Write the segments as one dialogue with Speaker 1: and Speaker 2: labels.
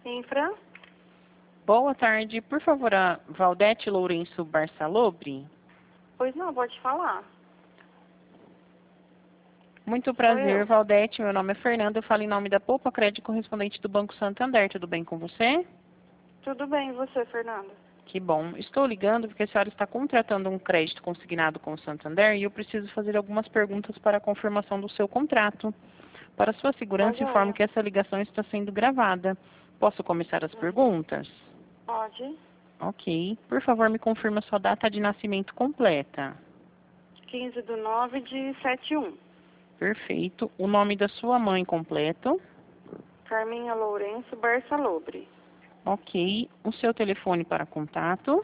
Speaker 1: Infra?
Speaker 2: Boa tarde. Por favor, a Valdete Lourenço Barçalobre?
Speaker 1: Pois não, pode falar.
Speaker 2: Muito
Speaker 1: Sou
Speaker 2: prazer,
Speaker 1: eu.
Speaker 2: Valdete. Meu nome é Fernanda. Eu falo em nome da Poupa Crédito correspondente do Banco Santander. Tudo bem com você?
Speaker 1: Tudo bem, e você, Fernanda?
Speaker 2: Que bom. Estou ligando porque a senhora está contratando um crédito consignado com o Santander e eu preciso fazer algumas perguntas para a confirmação do seu contrato. Para sua
Speaker 1: Tá
Speaker 2: segurança, informo
Speaker 1: joia.
Speaker 2: que essa ligação está sendo gravada. Posso começar as perguntas?
Speaker 1: Pode.
Speaker 2: Ok. Por favor, me confirma sua data de nascimento completa.
Speaker 1: 15/9/71.
Speaker 2: Perfeito. O nome da sua mãe completo.
Speaker 1: Carminha Lourenço Barçalobre.
Speaker 2: Ok. O seu telefone para contato.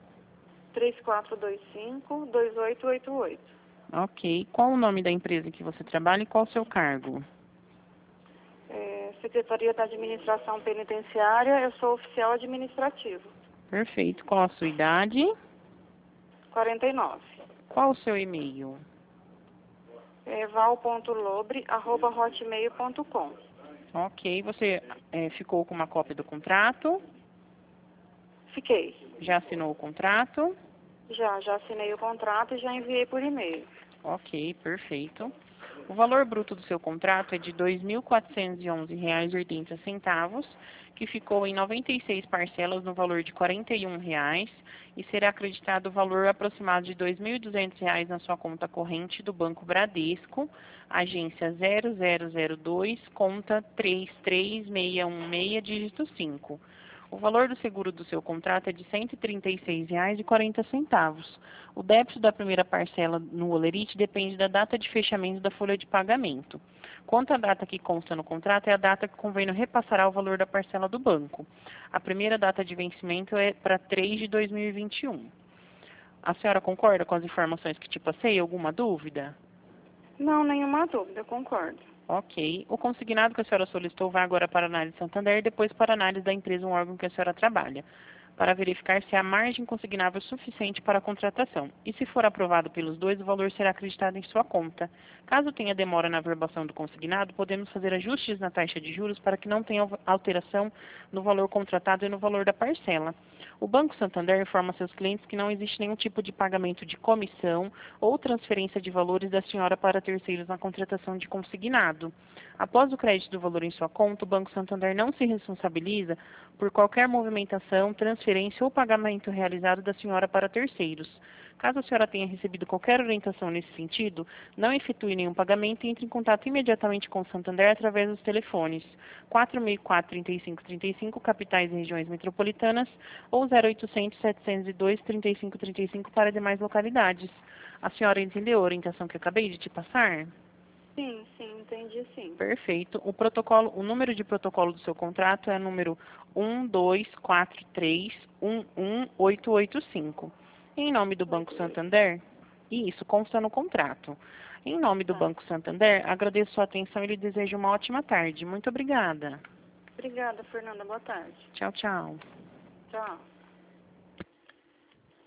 Speaker 1: 3425-2888.
Speaker 2: Ok. Qual o nome da empresa em que você trabalha e qual o seu cargo?
Speaker 1: Secretaria da Administração Penitenciária, eu sou oficial administrativo.
Speaker 2: Perfeito. Qual a sua idade?
Speaker 1: 49.
Speaker 2: Qual o seu e-mail?
Speaker 1: val.lobre@hotmail.com.
Speaker 2: Ok. Você ficou com uma cópia do contrato?
Speaker 1: Fiquei.
Speaker 2: Já assinou o contrato?
Speaker 1: Já assinei o contrato e já enviei por e-mail.
Speaker 2: Ok, perfeito. O valor bruto do seu contrato é de R$ 2.411,80, que ficou em 96 parcelas no valor de R$ 41 e será acreditado o valor aproximado de R$ 2.200 na sua conta corrente do Banco Bradesco, agência 0002, conta 33616, dígito 5. O valor do seguro do seu contrato é de R$ 136,40. O débito da primeira parcela no Olerite depende da data de fechamento da folha de pagamento. Quanto à data que consta no contrato, é a data que o convênio repassará o valor da parcela do banco. A primeira data de vencimento é para 3 de 2021. A senhora concorda com as informações que te passei? Alguma dúvida?
Speaker 1: Não, nenhuma dúvida, eu concordo.
Speaker 2: Ok. O consignado que a senhora solicitou vai agora para a análise Santander e depois para a análise da empresa, um órgão que a senhora trabalha, para verificar se há margem consignável suficiente para a contratação. E se for aprovado pelos dois, o valor será acreditado em sua conta. Caso tenha demora na averbação do consignado, podemos fazer ajustes na taxa de juros para que não tenha alteração no valor contratado e no valor da parcela. O Banco Santander informa seus clientes que não existe nenhum tipo de pagamento de comissão ou transferência de valores da senhora para terceiros na contratação de consignado. Após o crédito do valor em sua conta, o Banco Santander não se responsabiliza por qualquer movimentação, transferência ou pagamento realizado da senhora para terceiros. Caso a senhora tenha recebido qualquer orientação nesse sentido, não efetue nenhum pagamento e entre em contato imediatamente com o Santander através dos telefones 464-3535, capitais e regiões metropolitanas, ou 0800-702-3535 para demais localidades. A senhora entendeu a orientação que eu acabei de te passar?
Speaker 1: Sim, entendi sim.
Speaker 2: Perfeito. O número de protocolo do seu contrato é número 124311885. Em nome do Banco Santander, e isso consta no contrato. Em nome do
Speaker 1: Tá.
Speaker 2: Banco Santander, agradeço sua atenção e lhe desejo uma ótima tarde. Muito obrigada.
Speaker 1: Obrigada, Fernanda. Boa tarde.
Speaker 2: Tchau, tchau.
Speaker 1: Tchau.